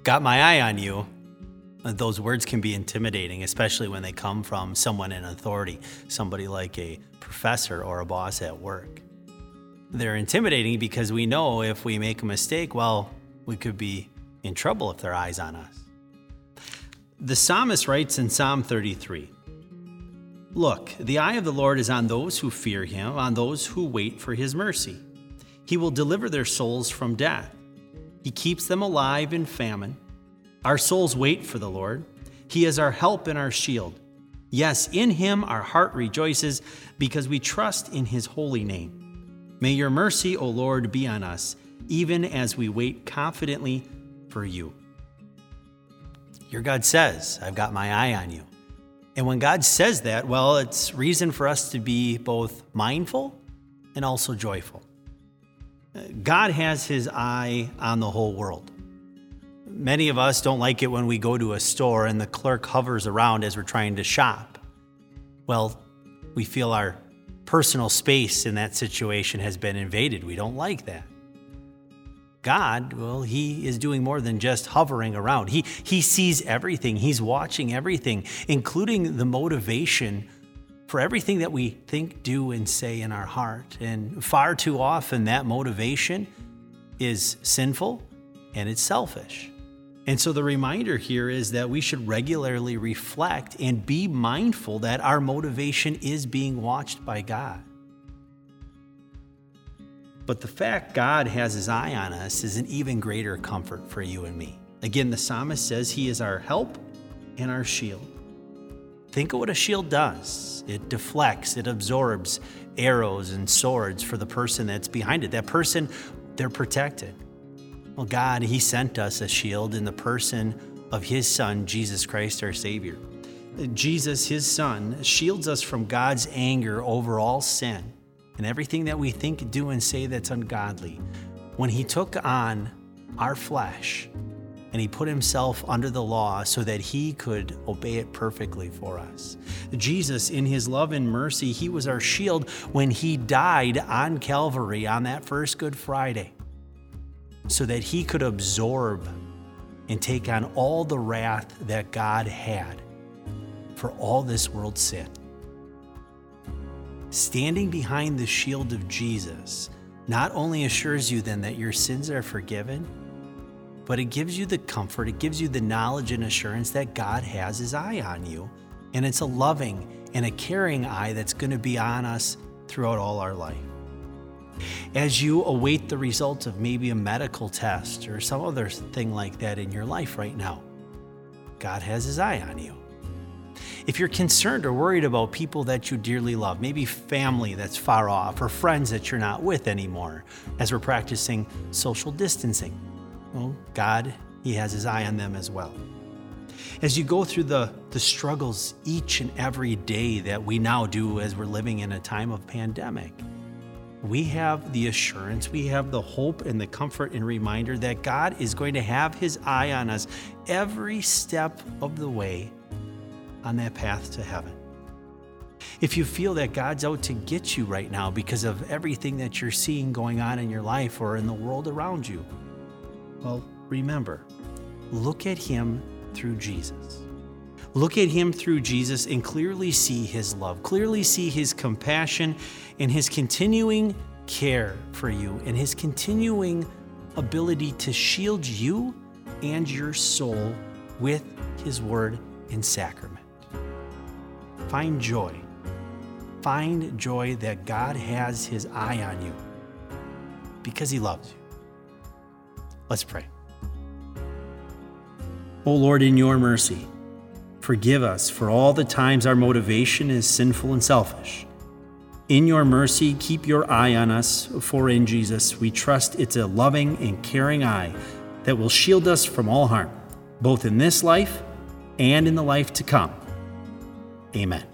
Got my eye on you. Those words can be intimidating, especially when they come from someone in authority, somebody like a professor or a boss at work. They're intimidating because we know if we make a mistake, well, we could be in trouble if their eye's on us. The psalmist writes in Psalm 33, "Look, the eye of the Lord is on those who fear him, on those who wait for his mercy. He will deliver their souls from death. He keeps them alive in famine. Our souls wait for the Lord. He is our help and our shield. Yes, in him our heart rejoices because we trust in his holy name. May your mercy, O Lord, be on us, even as we wait confidently for you." Your God says, "I've got my eye on you." And when God says that, well, it's reason for us to be both mindful and also joyful. God has his eye on the whole world. Many of us don't like it when we go to a store and the clerk hovers around as we're trying to shop. Well, we feel our personal space in that situation has been invaded. We don't like that. God, well, he is doing more than just hovering around. He sees everything. He's watching everything, including the motivation for everything that we think, do, and say in our heart. And far too often, that motivation is sinful and it's selfish. And so the reminder here is that we should regularly reflect and be mindful that our motivation is being watched by God. But the fact God has his eye on us is an even greater comfort for you and me. Again, the psalmist says he is our help and our shield. Think of what a shield does. It deflects, it absorbs arrows and swords for the person that's behind it. That person, they're protected. Well, God, he sent us a shield in the person of his son, Jesus Christ, our Savior. Jesus, his son, shields us from God's anger over all sin and everything that we think, do, and say that's ungodly. When he took on our flesh and he put himself under the law so that he could obey it perfectly for us. Jesus, in his love and mercy, he was our shield when he died on Calvary on that first Good Friday, so that he could absorb and take on all the wrath that God had for all this world's sin. Standing behind the shield of Jesus not only assures you then that your sins are forgiven, but it gives you the comfort, it gives you the knowledge and assurance that God has his eye on you. And it's a loving and a caring eye that's going to be on us throughout all our life. As you await the results of maybe a medical test or some other thing like that in your life right now, God has his eye on you. If you're concerned or worried about people that you dearly love, maybe family that's far off or friends that you're not with anymore, as we're practicing social distancing, well, God, he has his eye on them as well. As you go through the struggles each and every day that we now do as we're living in a time of pandemic, we have the assurance, we have the hope and the comfort and reminder that God is going to have his eye on us every step of the way on that path to heaven. If you feel that God's out to get you right now because of everything that you're seeing going on in your life or in the world around you, well, remember, look at him through Jesus. Look at him through Jesus and clearly see his love, clearly see his compassion and his continuing care for you and his continuing ability to shield you and your soul with his word and sacrament. Find joy. Find joy that God has his eye on you because he loves you. Let's pray. O Lord, in your mercy, forgive us for all the times our motivation is sinful and selfish. In your mercy, keep your eye on us, for in Jesus we trust it's a loving and caring eye that will shield us from all harm, both in this life and in the life to come. Amen.